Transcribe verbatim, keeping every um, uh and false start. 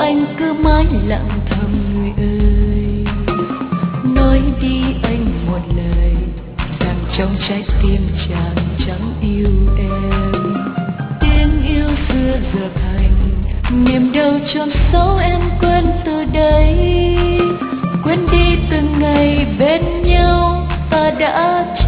anh cứ mãi lặng thầm người ơi. Nói đi anh một lời rằng trong trái tim chàng chẳng yêu em. Tiếng yêu xưa giờ thành niềm đau chôn sâu, em quên từ đây. Quên đi từng ngày bên nhau ta đã